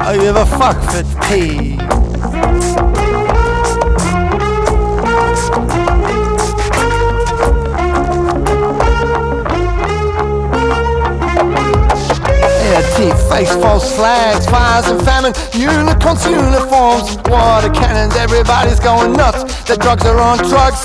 I give a fuck for tea. Face false flags, fires and famine, unicorns, uniforms, water cannons, everybody's going nuts. The drugs are on drugs,